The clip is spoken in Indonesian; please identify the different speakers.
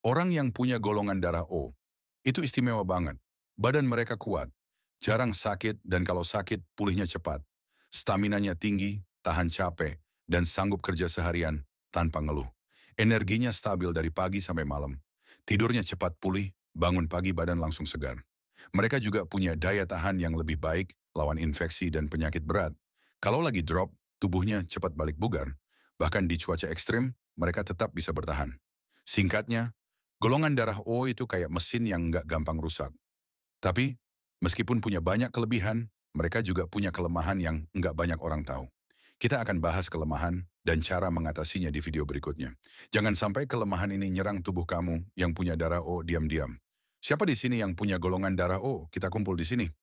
Speaker 1: Orang yang punya golongan darah O, itu istimewa banget. Badan mereka kuat, jarang sakit dan kalau sakit pulihnya cepat. Staminanya tinggi, tahan capek, dan sanggup kerja seharian tanpa ngeluh. Energinya stabil dari pagi sampai malam. Tidurnya cepat pulih, bangun pagi badan langsung segar. Mereka juga punya daya tahan yang lebih baik lawan infeksi dan penyakit berat. Kalau lagi drop, tubuhnya cepat balik bugar. Bahkan di cuaca ekstrim, mereka tetap bisa bertahan. Singkatnya, golongan darah O itu kayak mesin yang nggak gampang rusak. Tapi, meskipun punya banyak kelebihan, mereka juga punya kelemahan yang nggak banyak orang tahu. Kita akan bahas kelemahan dan cara mengatasinya di video berikutnya. Jangan sampai kelemahan ini nyerang tubuh kamu yang punya darah O diam-diam. Siapa di sini yang punya golongan darah O? Kita kumpul di sini.